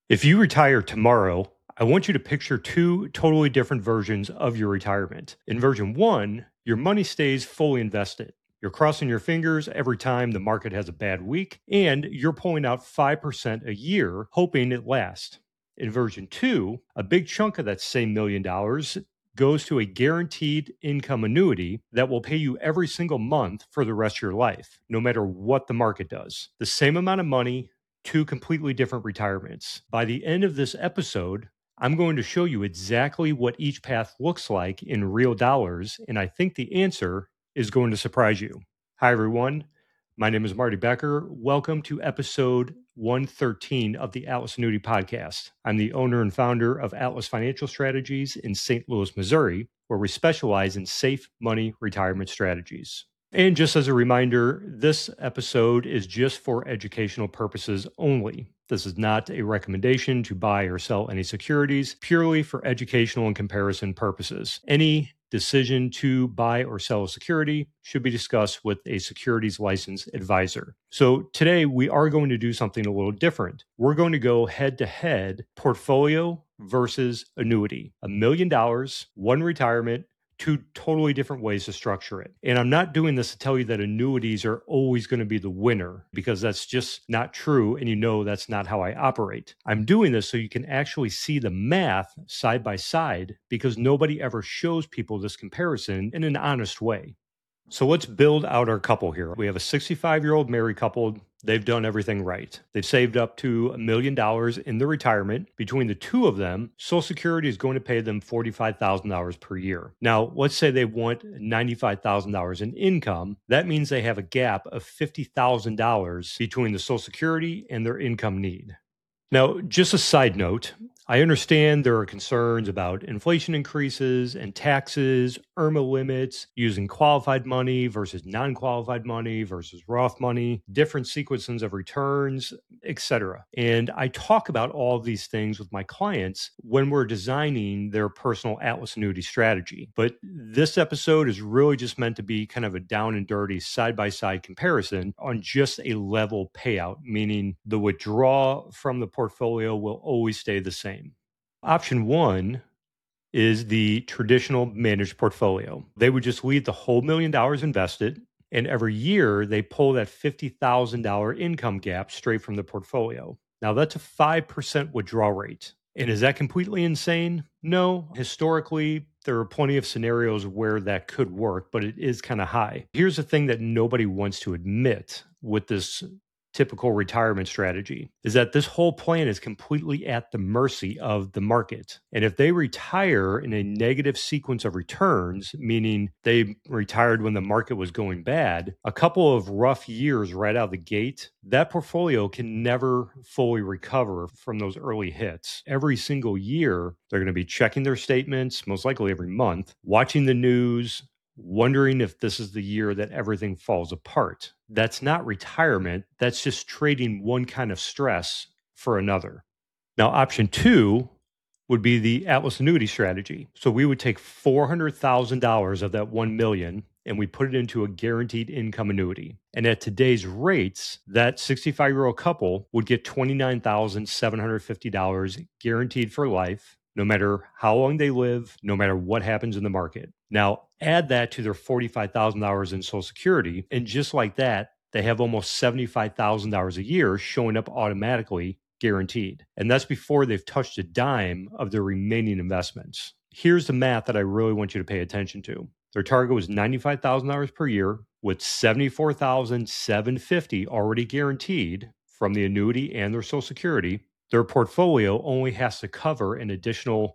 If you retire tomorrow, I want you to picture two totally different versions of your retirement. In version one, your money stays fully invested. You're crossing your fingers every time the market has a bad week, and you're pulling out 5% a year, hoping it lasts. In version two, a big chunk of that same $1 million goes to a guaranteed income annuity that will pay you every single month for the rest of your life, no matter what the market does. The same amount of money, two completely different retirements. By the end of this episode, I'm going to show you exactly what each path looks like in real dollars, and I think the answer is going to surprise you. Hi, everyone. My name is Marty Becker. Welcome to episode 113 of the Atlas Annuity Podcast. I'm the owner and founder of Atlas Financial Strategies in St. Louis, Missouri, where we specialize in safe money retirement strategies. And just as a reminder, this episode is just for educational purposes only. This is not a recommendation to buy or sell any securities, purely for educational and comparison purposes. Any decision to buy or sell a security should be discussed with a securities license advisor. So today we are going to do something a little different. We're going to go head-to-head portfolio versus annuity. $1 million, one retirement, two totally different ways to structure it. And I'm not doing this to tell you that annuities are always going to be the winner, because that's just not true. And you know that's not how I operate. I'm doing this so you can actually see the math side by side, because nobody ever shows people this comparison in an honest way. So let's build out our couple here. We have a 65-year-old married couple. They've done everything right. They've saved up to $1 million in their retirement. Between the two of them, Social Security is going to pay them $45,000 per year. Now, let's say they want $95,000 in income. That means they have a gap of $50,000 between the Social Security and their income need. Now, just a side note, I understand there are concerns about inflation increases and taxes, IRMA limits, using qualified money versus non-qualified money versus Roth money, different sequences of returns, etc. And I talk about all of these things with my clients when we're designing their personal Atlas annuity strategy. But this episode is really just meant to be kind of a down and dirty side-by-side comparison on just a level payout, meaning the withdrawal from the portfolio will always stay the same. Option one is the traditional managed portfolio. They would just leave the whole $1 million invested, and every year they pull that $50,000 income gap straight from the portfolio. Now that's a 5% withdrawal rate. And is that completely insane? No. Historically, there are plenty of scenarios where that could work, but it is kind of high. Here's the thing that nobody wants to admit with this typical retirement strategy is that this whole plan is completely at the mercy of the market. And if they retire in a negative sequence of returns, meaning they retired when the market was going bad, a couple of rough years right out of the gate, that portfolio can never fully recover from those early hits. Every single year, they're going to be checking their statements, most likely every month, watching the news, wondering if this is the year that everything falls apart. That's not retirement. That's just trading one kind of stress for another. Now, option two would be the Atlas annuity strategy. So we would take $400,000 of that $1 million and we put it into a guaranteed income annuity. And at today's rates, that 65-year-old couple would get $29,750 guaranteed for life, no matter how long they live, no matter what happens in the market. Now, add that to their $45,000 in Social Security, and just like that, they have almost $75,000 a year showing up automatically guaranteed. And that's before they've touched a dime of their remaining investments. Here's the math that I really want you to pay attention to. Their target was $95,000 per year with $74,750 already guaranteed from the annuity and their Social Security. Their portfolio only has to cover an additional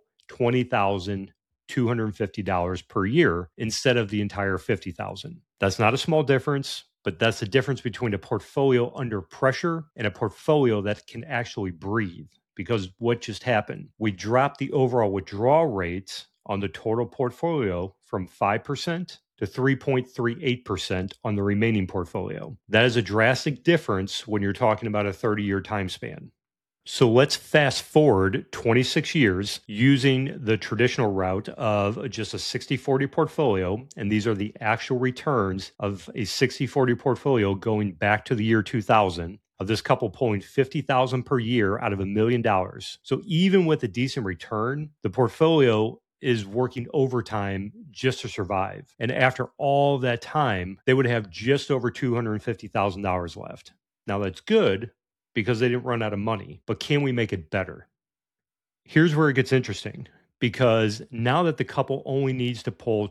$20,250 per year instead of the entire $50,000. That's not a small difference, but that's the difference between a portfolio under pressure and a portfolio that can actually breathe. Because what just happened? We dropped the overall withdrawal rate on the total portfolio from 5% to 3.38% on the remaining portfolio. That is a drastic difference when you're talking about a 30-year time span. So let's fast forward 26 years using the traditional route of just a 60-40 portfolio. And these are the actual returns of a 60-40 portfolio going back to the year 2000. of this couple pulling $50,000 per year out of $1 million. So even with a decent return, the portfolio is working overtime just to survive. And after all that time, they would have just over $250,000 left. Now that's good because they didn't run out of money, but can we make it better? Here's where it gets interesting, because now that the couple only needs to pull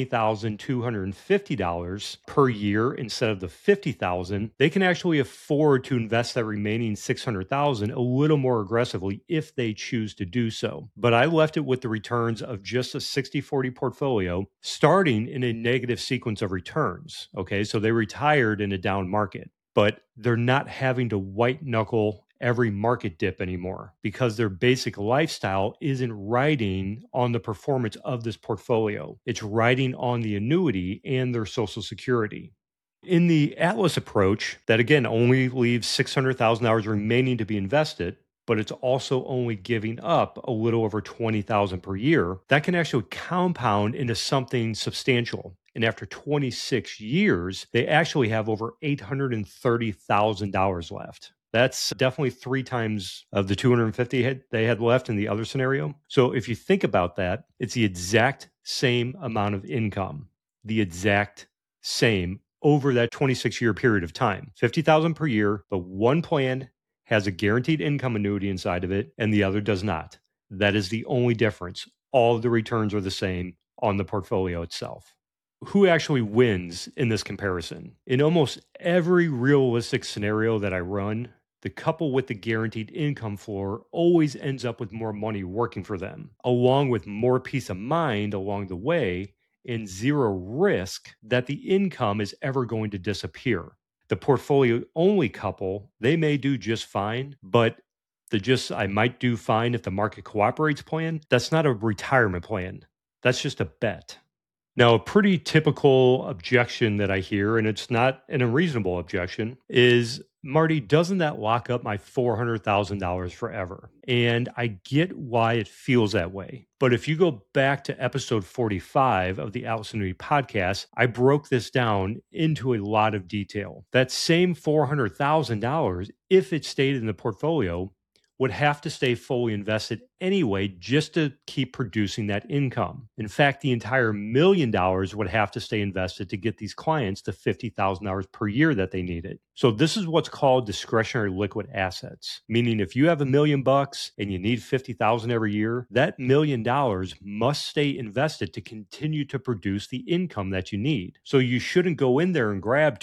$20,250 per year instead of the $50,000, they can actually afford to invest that remaining $600,000 a little more aggressively if they choose to do so. But I left it with the returns of just a 60-40 portfolio, starting in a negative sequence of returns. Okay, so they retired in a down market, but they're not having to white knuckle every market dip anymore because their basic lifestyle isn't riding on the performance of this portfolio. It's riding on the annuity and their Social Security. In the Atlas approach, that again only leaves $600,000 remaining to be invested, but it's also only giving up a little over $20,000 per year, that can actually compound into something substantial. And after 26 years, they actually have over $830,000 left. That's definitely 3 times of the 250 they had left in the other scenario. So if you think about that, it's the exact same amount of income, the exact same over that 26-year period of time, $50,000 per year, but one plan has a guaranteed income annuity inside of it and the other does not. That is the only difference. All of the returns are the same on the portfolio itself. Who actually wins in this comparison? In almost every realistic scenario that I run, the couple with the guaranteed income floor always ends up with more money working for them, along with more peace of mind along the way and zero risk that the income is ever going to disappear. The portfolio only couple, they may do just fine, but I might do fine if the market cooperates plan, that's not a retirement plan. That's just a bet. Now, a pretty typical objection that I hear, and it's not an unreasonable objection, is, Marty, doesn't that lock up my $400,000 forever? And I get why it feels that way. But if you go back to episode 45 of the Atlas Annuity podcast, I broke this down into a lot of detail. That same $400,000, if it stayed in the portfolio, would have to stay fully invested anyway just to keep producing that income. In fact, the entire $1 million would have to stay invested to get these clients to $50,000 per year that they needed. So this is what's called discretionary liquid assets, meaning if you have $1 million and you need $50,000 every year, that $1 million must stay invested to continue to produce the income that you need. So you shouldn't go in there and grab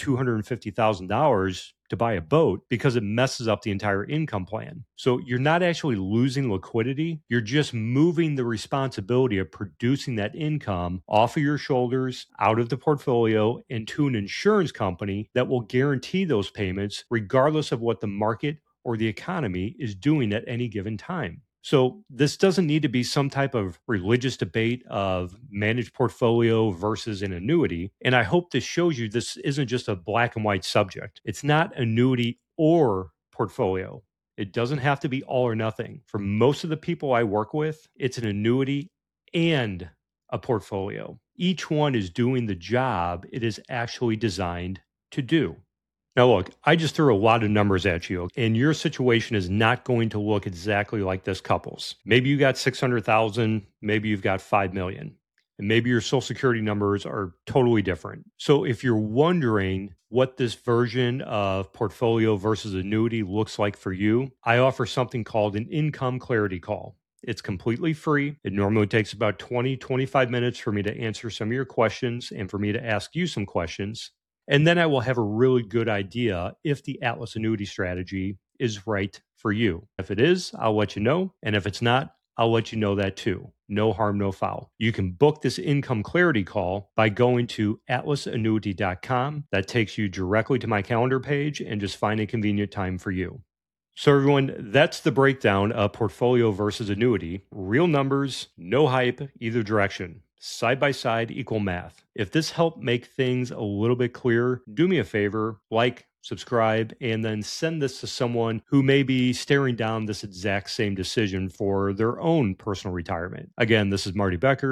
$250,000 to buy a boat because it messes up the entire income plan. So you're not actually losing liquidity. You're just moving the responsibility of producing that income off of your shoulders, out of the portfolio, and to an insurance company that will guarantee those payments regardless of what the market or the economy is doing at any given time. So this doesn't need to be some type of religious debate of managed portfolio versus an annuity. And I hope this shows you this isn't just a black and white subject. It's not annuity or portfolio. It doesn't have to be all or nothing. For most of the people I work with, it's an annuity and a portfolio. Each one is doing the job it is actually designed to do. Now, look, I just threw a lot of numbers at you, and your situation is not going to look exactly like this couple's. Maybe you got 600,000, maybe you've got 5 million, and maybe your Social Security numbers are totally different. So if you're wondering what this version of portfolio versus annuity looks like for you, I offer something called an income clarity call. It's completely free. It normally takes about 20-25 minutes for me to answer some of your questions and for me to ask you some questions. And then I will have a really good idea if the Atlas annuity strategy is right for you. If it is, I'll let you know. And if it's not, I'll let you know that too. No harm, no foul. You can book this income clarity call by going to atlasannuity.com. That takes you directly to my calendar page and just find a convenient time for you. So everyone, that's the breakdown of portfolio versus annuity. Real numbers, no hype, either direction. Side by side equal math. If this helped make things a little bit clearer, do me a favor, like, subscribe, and then send this to someone who may be staring down this exact same decision for their own personal retirement. Again, this is Marty Becker.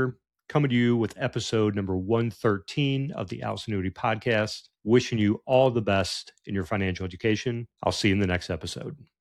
coming to you with episode number 113 of the Alice Annuity Podcast. Wishing you all the best in your financial education. I'll see you in the next episode.